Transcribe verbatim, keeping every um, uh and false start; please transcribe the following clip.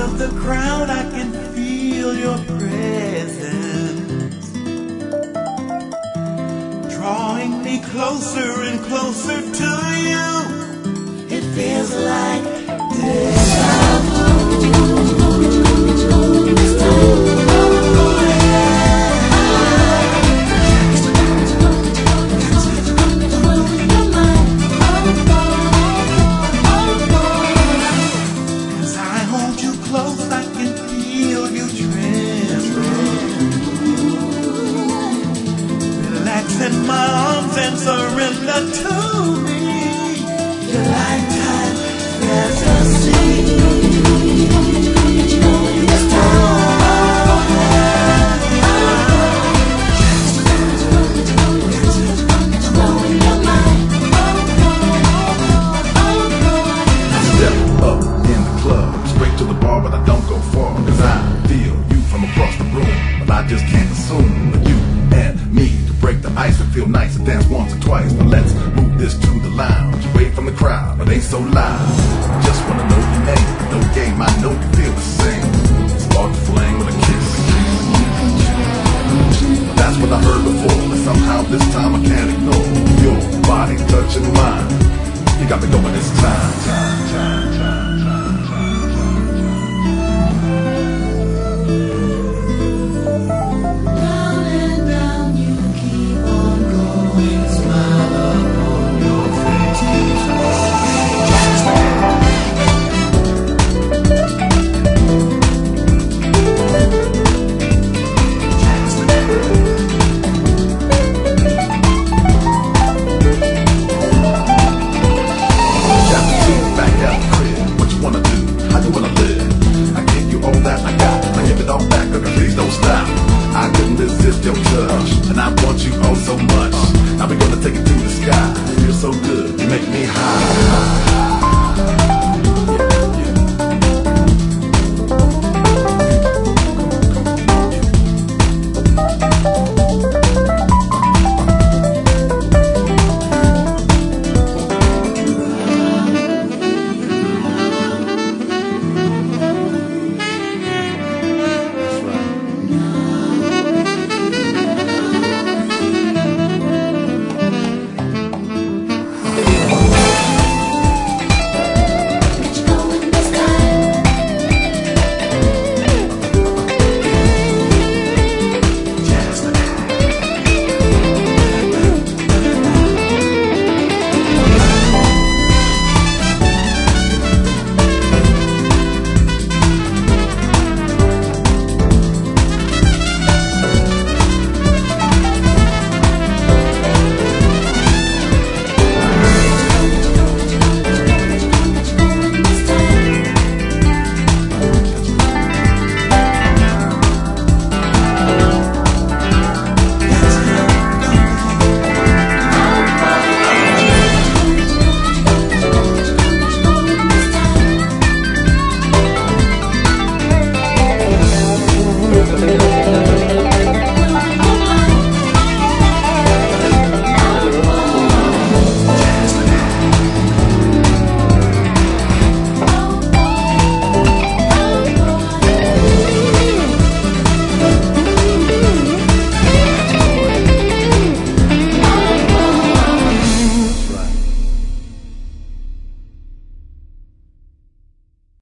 of the crowd I can feel your presence, drawing me closer and closer to you. It feels like deja vu. In my arms and surrender to me your lifetime fantasy. This time, blowing your mind. I step up in the club, straight to the bar, but I don't go far, cause I feel you from across the room, but I just can't assume that you and me break the ice and feel nice and dance once or twice. But let's move this to the lounge, away from the crowd, but ain't so loud. I just wanna know your name, no game, I know you feel the same. Spark the flame with a kiss. That's what I heard before, but somehow this time I can't ignore your body touching mine. You got me going this time, time, time, time. Your touch, and I want you oh so much. Now we're gonna take it to the sky. Feel so good, you make me high.